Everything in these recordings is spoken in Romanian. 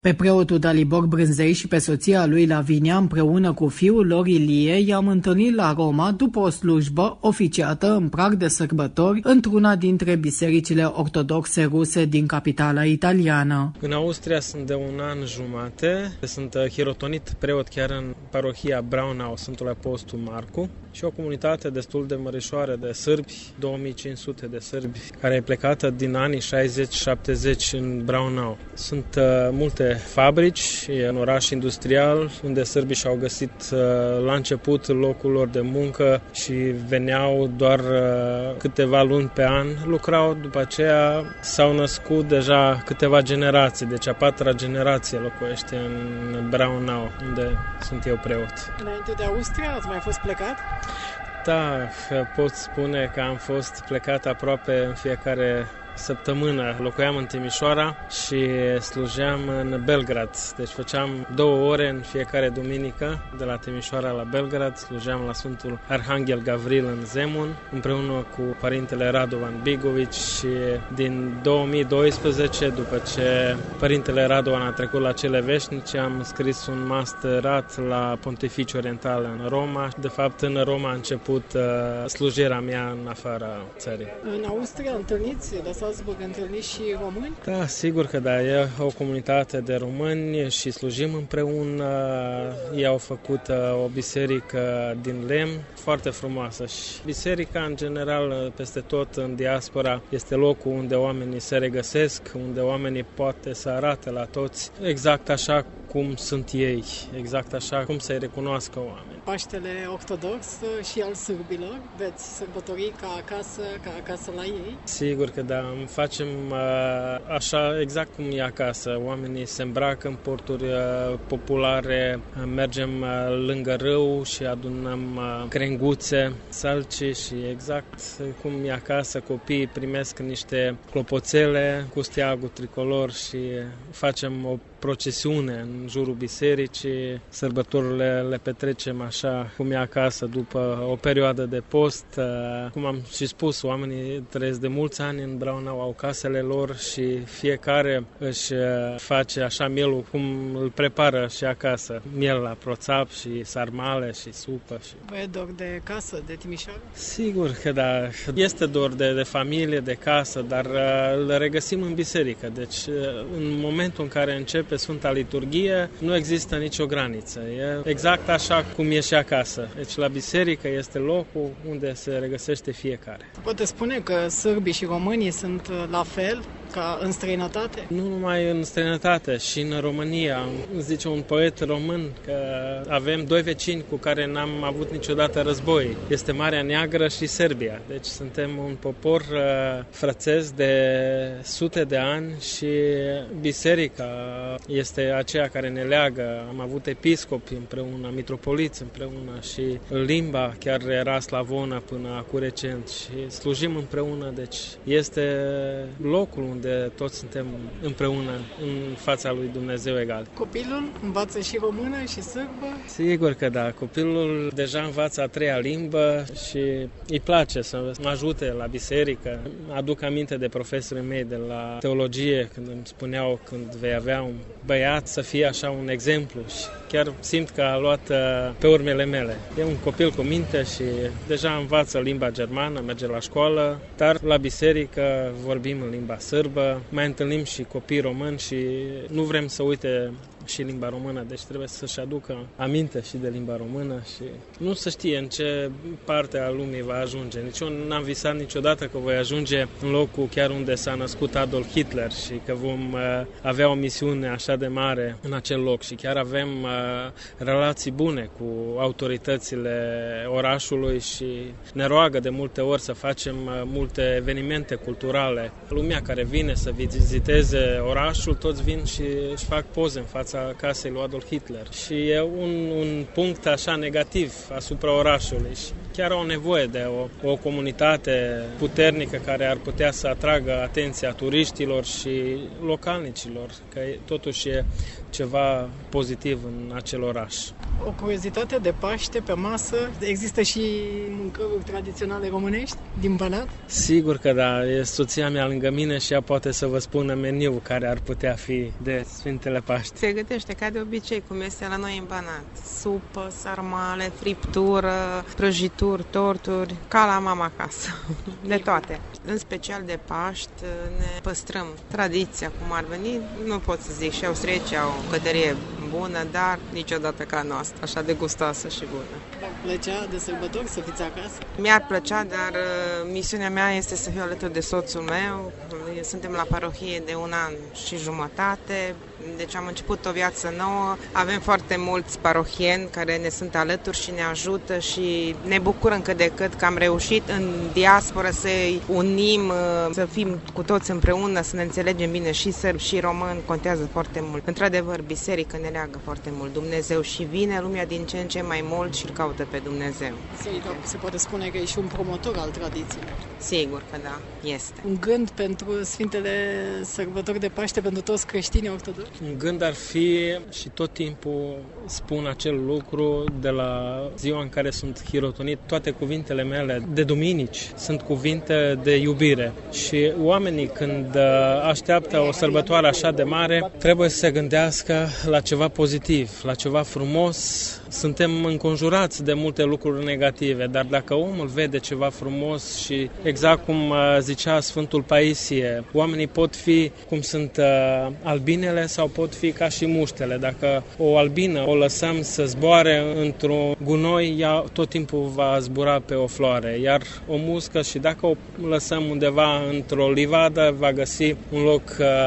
Pe preotul Dalibor Brânzei și pe soția lui Lavinia împreună cu fiul lor Ilie i-am întâlnit la Roma după o slujbă oficiată în prag de sărbători într-una dintre bisericile ortodoxe ruse din capitala italiană. În Austria sunt de un an jumate, sunt hirotonit preot chiar în parohia Braunau, Sfântul Apostol Marcu, și o comunitate destul de mărișoară de sârbi, 2500 de sârbi, care e plecată din anii 60-70 în Braunau. Sunt multe fabrici, e un oraș industrial unde sârbii și-au găsit la început locul lor de muncă și veneau doar câteva luni pe an, lucrau, după aceea s-au născut deja câteva generații, deci a patra generație locuiește în Braunau, unde sunt eu preot. Înainte de Austria ați mai fost plecat? Da, pot spune că am fost plecat aproape în fiecare săptămână. Locuiam în Timișoara și slujeam în Belgrad. Deci făceam 2 ore în fiecare duminică de la Timișoara la Belgrad. Slujeam la Sfântul Arhanghel Gavril în Zemun împreună cu părintele Radovan Bigovici și din 2012, după ce părintele Radovan a trecut la cele veșnice, am scris un masterat la Pontificiul Oriental în Roma. De fapt, în Roma a început slujirea mea în afara țării. În Austria întâlniți Salzburg întâlniți și români? Da, sigur că da. E o comunitate de români și slujim împreună. Ei au făcut o biserică din lemn foarte frumoasă și biserica, în general, peste tot în diaspora, este locul unde oamenii se regăsesc, unde oamenii poate să arate la toți exact așa cum sunt ei, exact așa cum să-i recunoască oameni. Paștele ortodox și al sârbilor veți sărbători ca acasă la ei? Sigur că da, facem așa exact cum e acasă. Oamenii se îmbracă în porturi populare, mergem lângă râu și adunăm crenguțe, salci și exact cum e acasă. Copiii primesc niște clopoțele cu steagul tricolor și facem o procesiune în jurul bisericii. Sărbătorile le petrecem așa cum e acasă după o perioadă de post. Cum am și spus, oamenii trăiesc de mulți ani în Braunau, au casele lor și fiecare își face așa mielul cum îl prepară și acasă. Miel la proțap și sarmale și supă. Vă e dor de casă, de Timișoara? Sigur că da. Este dor de familie, de casă, dar le regăsim în biserică. Deci în momentul în care începe Sfânta Liturghie, nu există nicio graniță. E exact așa cum e și acasă. Deci la biserică este locul unde se regăsește fiecare. Poate spune că sârbii și românii sunt la fel ca în străinătate? Nu numai în străinătate, și în România. Zice un poet român că avem 2 vecini cu care n-am avut niciodată război. Este Marea Neagră și Serbia. Deci suntem un popor frățesc de sute de ani și biserica este aceea care ne leagă. Am avut episcopi împreună, mitropoliți împreună și limba chiar era slavonă până acum recent și slujim împreună. Deci este locul unde toți suntem împreună în fața lui Dumnezeu egal. Copilul învață și română și sârbă? Sigur că da. Copilul deja învață a 3-a limbă și îi place să mă ajute la biserică. Aduc aminte de profesorii mei de la teologie când îmi spuneau când vei avea un băiat să fie așa un exemplu și chiar simt că a luat pe urmele mele. E un copil cu minte și deja învață limba germană, merge la școală, dar la biserică vorbim în limba sârbă, mai întâlnim și copii români și nu vrem să uite și limba română, deci trebuie să-și aducă aminte și de limba română și nu se știe în ce parte a lumii va ajunge. Nici eu n-am visat niciodată că voi ajunge în locul chiar unde s-a născut Adolf Hitler și că vom avea o misiune așa de mare în acel loc și chiar avem relații bune cu autoritățile orașului și ne roagă de multe ori să facem multe evenimente culturale. Lumea care vine să viziteze orașul, toți vin și își fac poze în fața casei lui Adolf Hitler. Și e un punct așa negativ asupra orașului și chiar au nevoie de o comunitate puternică care ar putea să atragă atenția turiștilor și localnicilor, că totuși e ceva pozitiv în acel oraș. O curiozitate de Paște pe masă, există și mâncăruri tradiționale românești din Banat? Sigur că da, e soția mea lângă mine și ea poate să vă spună meniul care ar putea fi de Sfintele Paști. Se gătește ca de obicei, cum este la noi în Banat. Supă, sarmale, friptură, prăjituri, torturi, ca la mama acasă, de toate. În special de Paști ne păstrăm tradiția cum ar veni. Nu pot să zic, și austriecii au o cătărie bună, dar niciodată ca noastră, așa de gustoasă și bună. V-ar plăcea de sărbători să fiți acasă? Mi-ar plăcea, dar misiunea mea este să fiu alături de soțul meu. Suntem la parohie de 1 an și jumătate, deci am început o viață nouă. Avem foarte mulți parohieni care ne sunt alături și ne ajută și ne bucurăm cât de cât că am reușit în diaspora să-i unim, să fim cu toți împreună, să ne înțelegem bine, și sârbi și români, contează foarte mult. Într-adevăr, biserica ne leagă foarte mult. Dumnezeu și vine lumea din ce în ce mai mult și îl caută pe Dumnezeu. Biserica se poate spune că e și un promotor al tradiției. Sigur că da, este. Un gând pentru Sfintele Sărbători de Paște pentru toți creștinii ortodoxi? Un gând ar fi, și tot timpul spun acel lucru, de la ziua în care sunt hirotonit, toate cuvintele mele de duminici sunt cuvinte de iubire. Și oamenii, când așteaptă o sărbătoare așa de mare, trebuie să se gândească la ceva pozitiv, la ceva frumos. Suntem înconjurați de multe lucruri negative, dar dacă omul vede ceva frumos și exact cum zicea Sfântul Paisie, oamenii pot fi cum sunt albinele sau pot fi ca și muștele. Dacă o albină o lăsăm să zboare într-un gunoi, ea tot timpul va zbura pe o floare, iar o muscă, și dacă o lăsăm undeva într-o livadă, va găsi un loc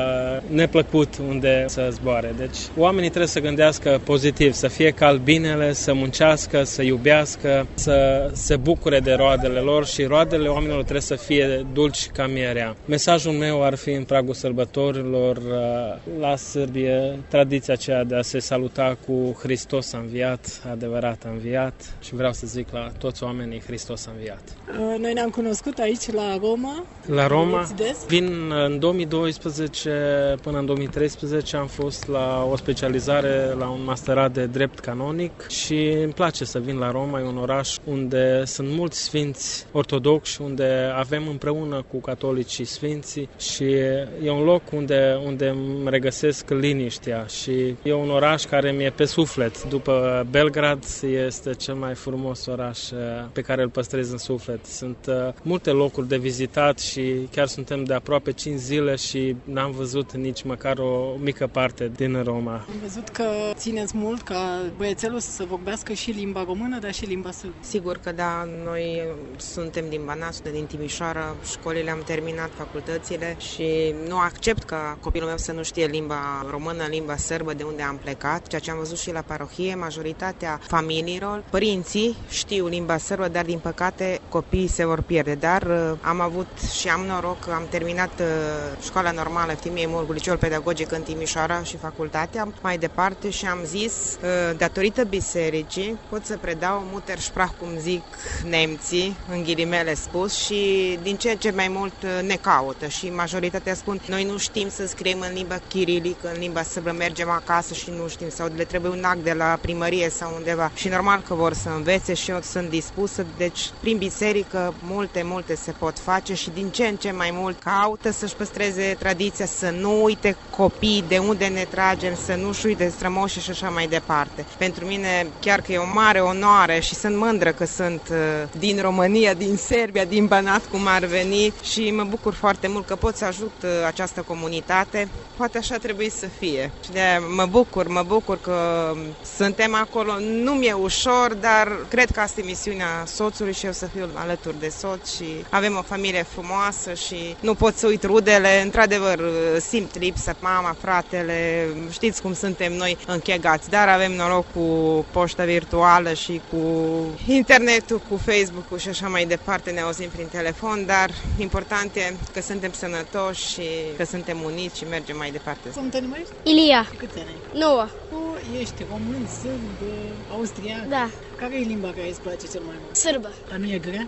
neplăcut unde să zboare. Deci oamenii trebuie să gândească pozitiv, să fie ca albinele, să muncească, să iubească, să se bucure de roadele lor, și roadele oamenilor trebuie să fie dulci ca mierea. Mesajul meu ar fi în pragul sărbătorilor la sârbie tradiția aceea de a se saluta cu Hristos a înviat, adevărat a înviat, și vreau să zic la toți oamenii, Hristos a înviat. Noi ne-am cunoscut aici la Roma. La Roma vin în 2012 până în 2013, am fost la o specializare la un masterat de drept canonic și îmi place să vin la Roma. E un oraș unde sunt mulți sfinți ortodoxi, unde avem împreună cu catolicii sfinții, și e un loc unde îmi regăsesc liniștea, și e un oraș care mi-e pe suflet. După Belgrad este cel mai frumos oraș pe care îl păstrez în suflet. Sunt multe locuri de vizitat și chiar suntem de aproape 5 zile și n-am văzut nici măcar o mică parte din Roma. Am văzut că țineți mult ca băiețelul să vorbească și limba română, dar și limba sârbă. Sigur că da, noi suntem din Banat, din Timișoara, școlile am terminat, facultățile, și nu accept ca copilul meu să nu știe limba română, limba sârbă, de unde am plecat, ceea ce am văzut și la parohie. Majoritatea familiilor, părinții știu limba sârbă, dar din păcate copiii se vor pierde. Dar am avut și am noroc, am terminat școala normală Eftimie Murgu, liceul pedagogic în Timișoara și facultatea mai departe, și am zis, datorită bisericii, pot să predau Muttersprach, cum zic nemții, în ghilimele spus, și din ce în ce mai mult ne caută și majoritatea spun, noi nu știm să scriem în limba chirilică, în limba sârbă, mergem acasă și nu știm, sau le trebuie un act de la primărie sau undeva, și normal că vor să învețe și eu sunt dispusă, deci prin biserică multe se pot face și din ce în ce mai mult caută să-și păstreze tradiția, să nu uite copii de unde ne tragem, să nu-și uite strămoșii și așa mai departe. Pentru mine chiar că e o mare onoare și sunt mândră că sunt din România, din Serbia, din Banat, cum ar veni, și mă bucur foarte mult că pot să ajut această comunitate. Poate așa trebuie să fie. Și de mă bucur că suntem acolo. Nu mi-e ușor, dar cred că asta e misiunea soțului și eu să fiu alături de soț, și avem o familie frumoasă și nu pot să uit rudele. Într-adevăr, simt lipsa, mama, fratele, știți cum suntem noi închegați, dar avem noroc cu poșta virtuală și cu internetul, cu Facebook-ul și așa mai departe, ne auzim prin telefon, dar important e că suntem sănătoși și că suntem uniți și mergem mai departe. Cum te numești? Ilia. Câți ani ai? 9. Tu ești român, sârb, austriac? Da. Care e limba care îți place cel mai mult? Sârbă. Dar nu e grea?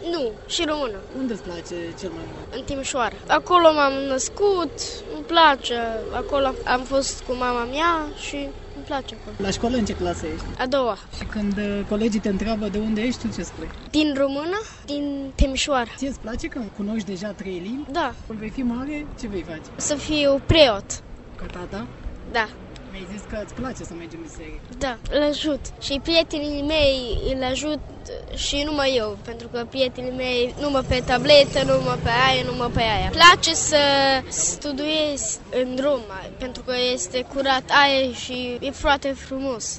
Nu, și română. Unde îți place cel mai mult? În Timișoara. Acolo m-am născut, îmi place. Acolo am fost cu mama mea și îmi place acolo. La școală în ce clasă ești? A doua. Și când colegii te întreabă de unde ești, tu ce spui? Din română, din Timișoara. Ție îți place că cunoști deja 3 limbi? Da. Când vei fi mare, ce vei face? Să fiu preot. Ca tata? Da. Mi-ai zis că îți place să mergi în biserică. Da, îl ajut. Și prietenii mei îl ajut și numai eu, pentru că prietenii mei numai pe tabletă, numai pe aia, numai pe aia. Place să studiez în Roma, pentru că este curat aer și e foarte frumos.